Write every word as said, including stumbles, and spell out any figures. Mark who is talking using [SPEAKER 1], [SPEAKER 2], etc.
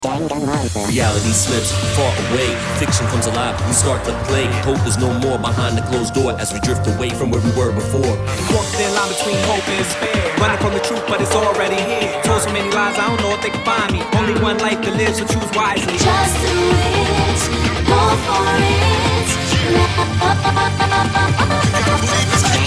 [SPEAKER 1] Reality slips far away, fiction comes alive, we start to play. Hope is no more behind the closed door as we drift away from where we were before.
[SPEAKER 2] Walk the thin line between hope and despair, running from the truth but it's already here. Told so many lies I don't know if they can find me. Only one life to live, so choose wisely.
[SPEAKER 3] Just do it, go for it.